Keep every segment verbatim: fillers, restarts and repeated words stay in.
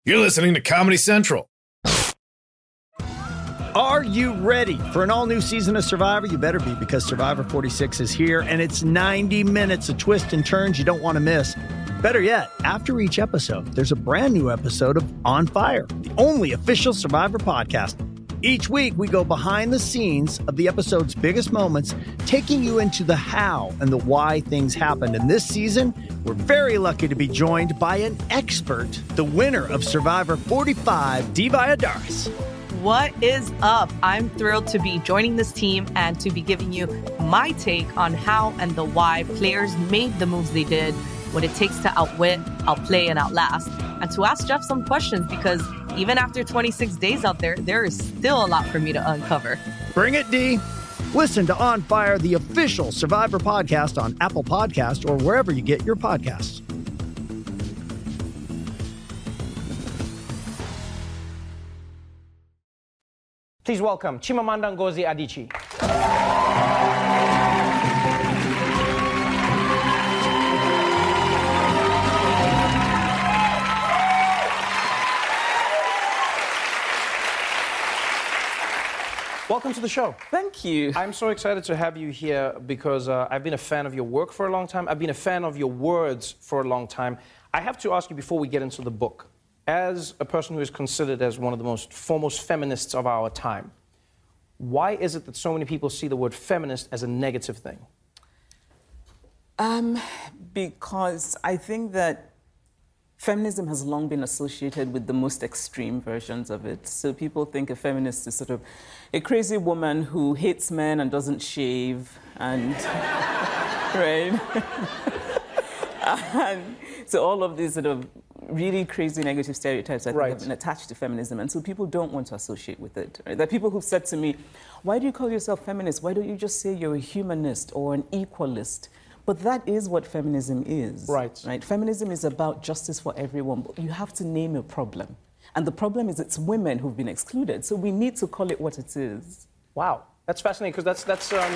You're listening to Comedy Central. Are you ready for an all-new season of Survivor? You better be, because Survivor forty-six is here, and it's ninety minutes of twists and turns you don't want to miss. Better yet, after each episode, there's a brand new episode of On Fire, the only official Survivor podcast. Each week, we go behind the scenes of the episode's biggest moments, taking you into the how and the why things happened. And this season, we're very lucky to be joined by an expert, the winner of Survivor forty-five, Dee Valladares. What is up? I'm thrilled to be joining this team and to be giving you my take on how and the why players made the moves they did, what it takes to outwit, outplay, and outlast, and to ask Jeff some questions, because even after twenty-six days out there, there is still a lot for me to uncover. Bring it, D. Listen to On Fire, the official Survivor podcast, on Apple Podcasts or wherever you get your podcasts. Please welcome Chimamanda Ngozi Adichie. Welcome to the show. Thank you. I'm so excited to have you here because uh, I've been a fan of your work for a long time. I've been a fan of your words for a long time. I have to ask you before we get into the book, as a person who is considered as one of the most foremost feminists of our time, why is it that so many people see the word feminist as a negative thing? Um, because I think that feminism has long been associated with the most extreme versions of it. So people think a feminist is sort of a crazy woman who hates men and doesn't shave, and right? And so all of these sort of really crazy negative stereotypes, I think, right, have been attached to feminism, and so people don't want to associate with it. Right? There are people who've said to me, why do you call yourself feminist? Why don't you just say you're a humanist or an equalist? But that is what feminism is. Right. Right? Feminism is about justice for everyone, but you have to name a problem. And the problem is it's women who've been excluded, so we need to call it what it is. Wow, that's fascinating, because that's, that's um,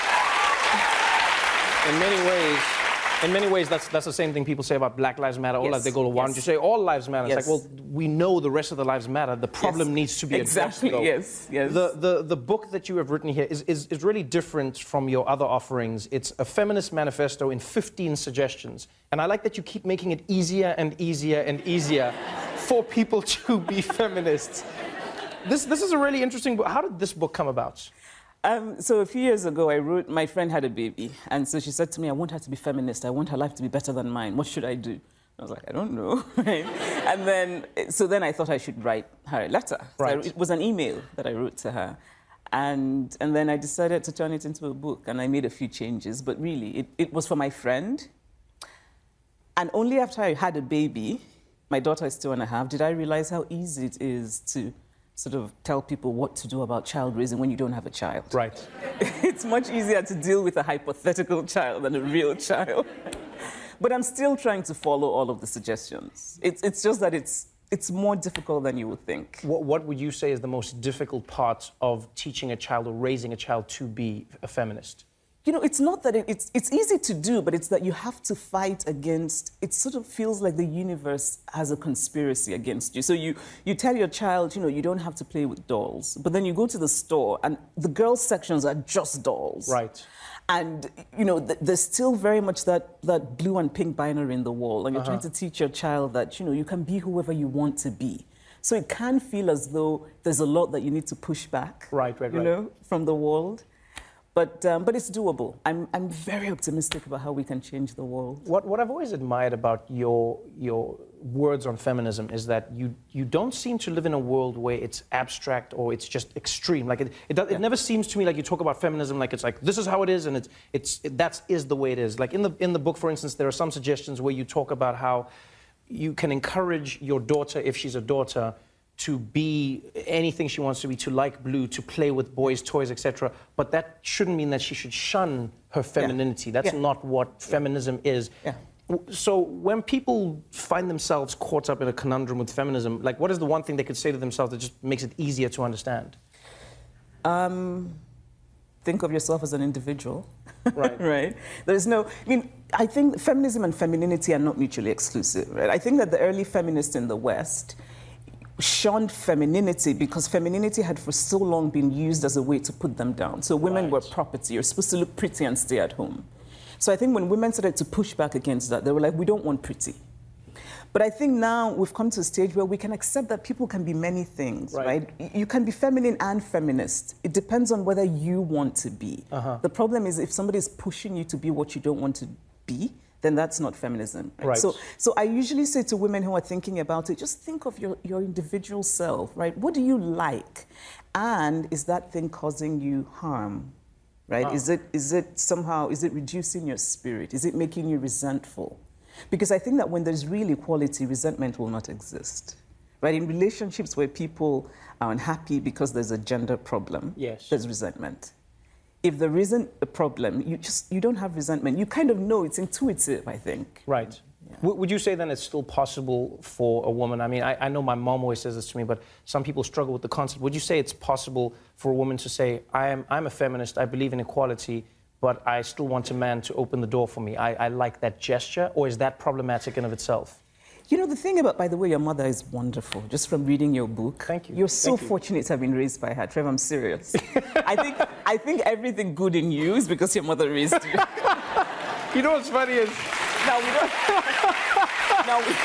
in many ways, In many ways, that's, that's the same thing people say about Black Lives Matter. All Yes. lives, they go to, why don't Yes. you say all lives matter? Yes. It's like, well, we know the rest of the lives matter. The problem Yes. needs to be addressed, Exactly, though. yes, yes. The, the, the book that you have written here is, is, is really different from your other offerings. It's a feminist manifesto in fifteen suggestions. And I like that you keep making it easier and easier and easier for people to be feminists. This, this is a really interesting book. How did this book come about? Um, so a few years ago, I wrote, my friend had a baby, and so she said to me, I want her to be feminist. I want her life to be better than mine. What should I do? I was like, I don't know. Right? And then, so then I thought I should write her a letter. Right. So I, it was an email that I wrote to her. And, and then I decided to turn it into a book, and I made a few changes. But really, it, it was for my friend. And only after I had a baby, my daughter is two and a half, did I realize how easy it is to sort of tell people what to do about child raising when you don't have a child. Right. It's much easier to deal with a hypothetical child than a real child. But I'm still trying to follow all of the suggestions. It's, it's just that it's, it's more difficult than you would think. What, what would you say is the most difficult part of teaching a child or raising a child to be a feminist? You know, it's not that it, it's, it's easy to do, but it's that you have to fight against, it sort of feels like the universe has a conspiracy against you. So you, you tell your child, you know, you don't have to play with dolls, but then you go to the store and the girls' sections are just dolls. Right. And, you know, th there's still very much that, that blue and pink binary in the wall, and you're Uh-huh. trying to teach your child that, you know, you can be whoever you want to be. So it can feel as though there's a lot that you need to push back, Right, right, you right. know, from the world. But, um, but it's doable. I'm, I'm very optimistic about how we can change the world. What, what I've always admired about your, your words on feminism is that you, you don't seem to live in a world where it's abstract or it's just extreme. Like it, it, does, Yeah. it never seems to me like you talk about feminism like it's like, this is how it is, and it's, it's, it, that is the way it is. Like in the, in the book, for instance, there are some suggestions where you talk about how you can encourage your daughter, if she's a daughter, to be anything she wants to be, to like blue, to play with boys' toys, et cetera. But that shouldn't mean that she should shun her femininity. Yeah. That's Yeah. not what feminism is. Yeah. So when people find themselves caught up in a conundrum with feminism, like what is the one thing they could say to themselves that just makes it easier to understand? Um, think of yourself as an individual. Right. Right? There's no... I mean, I think feminism and femininity are not mutually exclusive, right? I think that the early feminists in the West, shunned femininity because femininity had for so long been used as a way to put them down. So women Right. were property. You're supposed to look pretty and stay at home. So I think when women started to push back against that, they were like, we don't want pretty. But I think now we've come to a stage where we can accept that people can be many things, Right. right? You can be feminine and feminist. It depends on whether you want to be. Uh-huh. The problem is if somebody is pushing you to be what you don't want to be, then that's not feminism. Right. So, so I usually say to women who are thinking about it, just think of your, your individual self, right? What do you like? And is that thing causing you harm, right? Oh. Is it, is it somehow, is it reducing your spirit? Is it making you resentful? Because I think that when there's real equality, resentment will not exist, right? In relationships where people are unhappy because there's a gender problem, Yes. there's resentment. If there isn't a problem, you just you don't have resentment. You kind of know, it's intuitive, I think. Right. W- would you say then it's still possible for a woman? I mean, I, I know my mom always says this to me, but some people struggle with the concept. Would you say it's possible for a woman to say, I am, I'm a feminist, I believe in equality, but I still want a man to open the door for me? I, I like that gesture, or is that problematic in of itself? You know, the thing about, by the way, your mother is wonderful, just from reading your book. Thank you. You're so Thank you. fortunate to have been raised by her. Trevor, I'm serious. I think I think everything good in you is because your mother raised you. You know what's funny is... Now, we don't... now, we...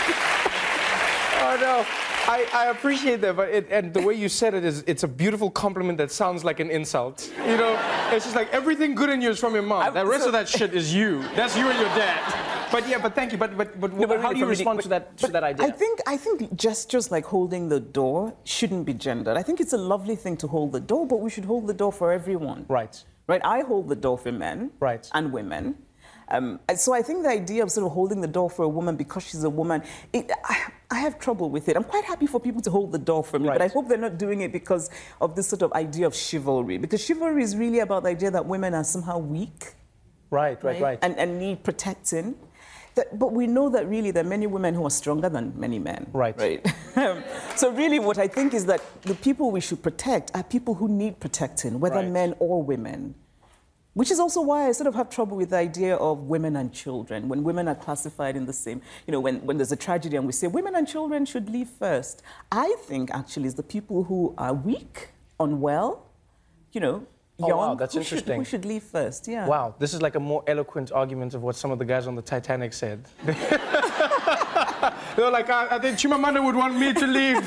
Oh, no. I, I appreciate that, but it, and the way you said it is, it's a beautiful compliment that sounds like an insult. You know, it's just like everything good in you is from your mom. I- The rest so- of that shit is you. That's you and your dad. But yeah, but thank you. But but but, No, but how really, do you for respond really- to that to but that idea? I think I think gestures like holding the door shouldn't be gendered. I think it's a lovely thing to hold the door, but we should hold the door for everyone. Right. Right. I hold the door for men. Right. And women. Um, and so I think the idea of sort of holding the door for a woman because she's a woman, it, I, I have trouble with it. I'm quite happy for people to hold the door for me, Right. but I hope they're not doing it because of this sort of idea of chivalry. Because chivalry is really about the idea that women are somehow weak. Right. Right. Right. And, and need protecting. That, but we know that really there are many women who are stronger than many men. Right. Right. Um, so really what I think is that the people we should protect are people who need protecting, whether Right. men or women. Which is also why I sort of have trouble with the idea of women and children, when women are classified in the same, you know, when, when there's a tragedy and we say women and children should leave first. I think actually it's the people who are weak, unwell, you know, Oh, young, wow, that's who should, interesting. who should leave first, yeah. Wow, this is like a more eloquent argument of what some of the guys on the Titanic said. They were like, I, I think Chimamanda would want me to leave.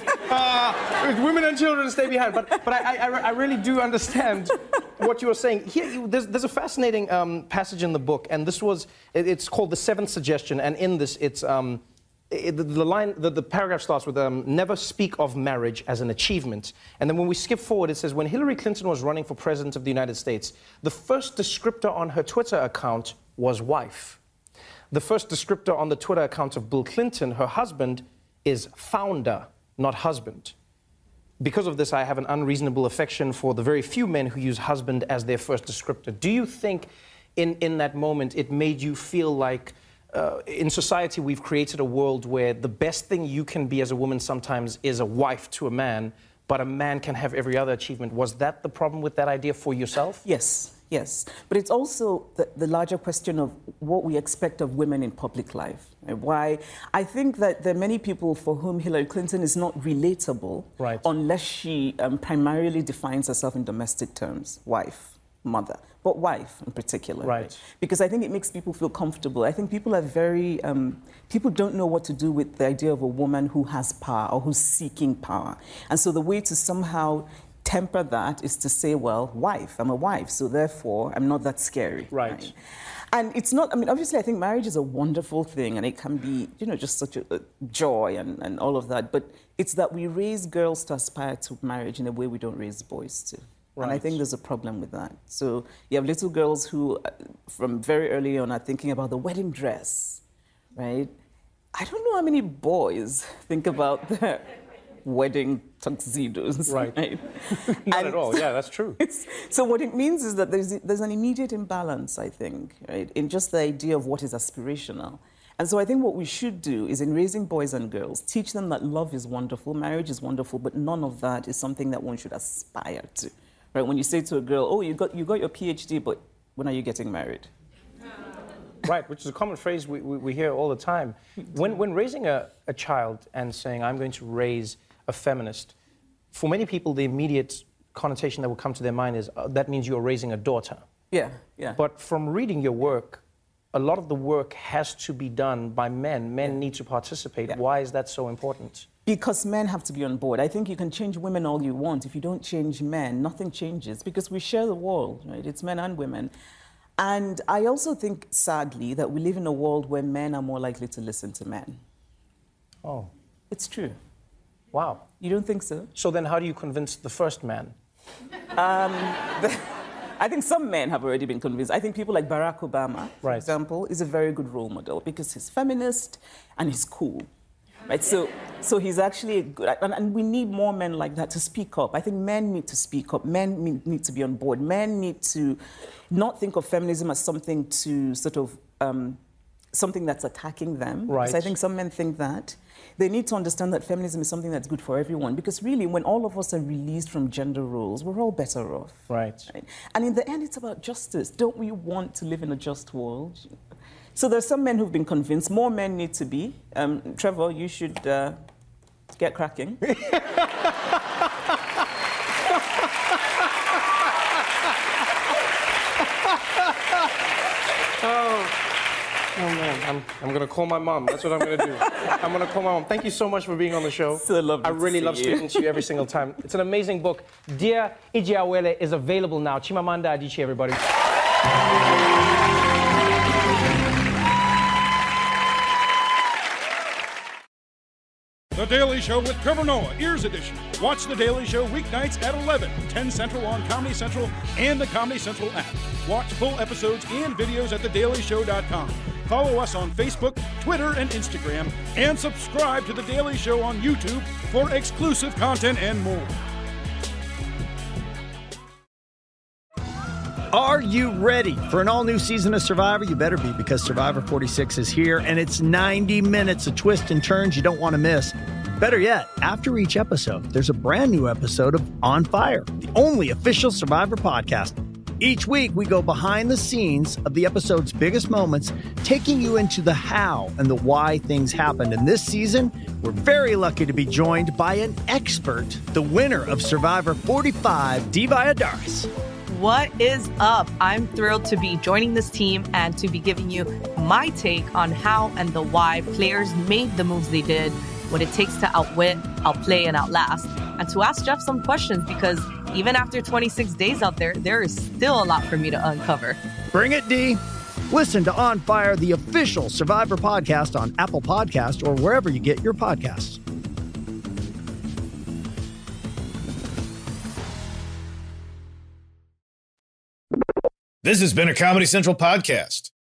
Uh, women and children stay behind. But, but I, I, I really do understand what you were saying. Here, you, there's, there's a fascinating um, passage in the book, and this was, it, it's called The Seventh Suggestion, and in this, it's, um, it, the, the line, the, the paragraph starts with, um, never speak of marriage as an achievement. And then when we skip forward, it says, when Hillary Clinton was running for president of the United States, the first descriptor on her Twitter account was wife. The first descriptor on the Twitter account of Bill Clinton, her husband, is founder, not husband. Because of this, I have an unreasonable affection for the very few men who use husband as their first descriptor. Do you think in, in that moment it made you feel like uh, in society we've created a world where the best thing you can be as a woman sometimes is a wife to a man, but a man can have every other achievement? Was that the problem with that idea for yourself? Yes. Yes, but it's also the, the larger question of what we expect of women in public life. And why I think that there are many people for whom Hillary Clinton is not relatable, Right. unless she um, primarily defines herself in domestic terms, wife, mother, but wife in particular. Right. Because I think it makes people feel comfortable. I think people are very, um, people don't know what to do with the idea of a woman who has power or who's seeking power. And so the way to somehow temper that is to say, well, wife, I'm a wife, so therefore I'm not that scary. Right. And it's not, I mean, obviously I think marriage is a wonderful thing and it can be, you know, just such a, a joy and, and all of that. But it's that we raise girls to aspire to marriage in a way we don't raise boys to. And I Right. think there's a problem with that. So you have little girls who, uh, from very early on, are thinking about the wedding dress, right? I don't know how many boys think about their wedding tuxedos. Right. right? Not And at all. Yeah, that's true. it's- so what it means is that there's, there's an immediate imbalance, I think, right, in just the idea of what is aspirational. And so I think what we should do is in raising boys and girls, teach them that love is wonderful, marriage is wonderful, but none of that is something that one should aspire to. Right? When you say to a girl, oh, you got, you got your PhD, but when are you getting married? Right, which is a common phrase we, we, we hear all the time. When, when raising a, a child and saying, I'm going to raise a feminist, for many people, the immediate connotation that will come to their mind is uh, that means you're raising a daughter. Yeah, yeah. But from reading your work, a lot of the work has to be done by men. Men yeah. need to participate. Yeah. Why is that so important? Because men have to be on board. I think you can change women all you want. If you don't change men, nothing changes, because we share the world, right? It's men and women. And I also think, sadly, that we live in a world where men are more likely to listen to men. Oh. It's true. Wow. You don't think so? So then how do you convince the first man? Um, the, I think some men have already been convinced. I think people like Barack Obama, for right. example, is a very good role model because he's feminist and he's cool. Right? So, so he's actually a good, and, and we need more men like that to speak up. I think men need to speak up. Men need, need to be on board. Men need to not think of feminism as something to sort of, um, something that's attacking them. Right. So I think some men think that. They need to understand that feminism is something that's good for everyone, because really, when all of us are released from gender roles, we're all better off. Right. Right? And in the end, it's about justice. Don't we want to live in a just world? So there's some men who've been convinced. More men need to be. Um, Trevor, you should uh, get cracking. oh. Oh, man, I'm, I'm going to call my mom. That's what I'm going to do. I'm going to call my mom. Thank you so much for being on the show. So lovely I really to love see speaking you. to you every single time. It's an amazing book. Dear Ijeawele is available now. Chimamanda Adichie, everybody. The Daily Show with Trevor Noah, Ears Edition. Watch The Daily Show weeknights at eleven, ten Central on Comedy Central and the Comedy Central app. Watch full episodes and videos at the daily show dot com. Follow us on Facebook, Twitter, and Instagram, and subscribe to The Daily Show on YouTube for exclusive content and more. Are you ready for an all-new season of Survivor? You better be, because Survivor forty-six is here, and it's ninety minutes of twists and turns you don't want to miss. Better yet, after each episode, there's a brand new episode of On Fire, the only official Survivor podcast. Each week, we go behind the scenes of the episode's biggest moments, taking you into the how and the why things happened. And this season, we're very lucky to be joined by an expert, the winner of Survivor forty-five, Dee Valladares. What is up? I'm thrilled to be joining this team and to be giving you my take on how and the why players made the moves they did, what it takes to outwit, outplay, and outlast, and to ask Jeff some questions, because even after twenty-six days out there, there is still a lot for me to uncover. Bring it, Dee. Listen to On Fire, the official Survivor podcast, on Apple Podcasts or wherever you get your podcasts. This has been a Comedy Central podcast.